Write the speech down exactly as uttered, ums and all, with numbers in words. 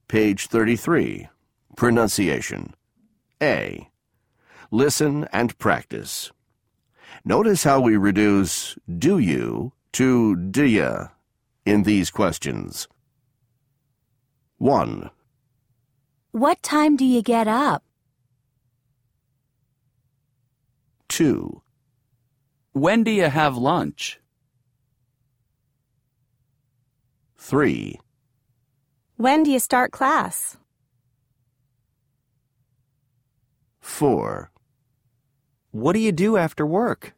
Page thirty-three. Pronunciation. A. Listen and practice. Notice how we reduce do you to do ya in these questions. one. What time do you get up? two. When do you have lunch? three. When do you start class? four. What do you do after work?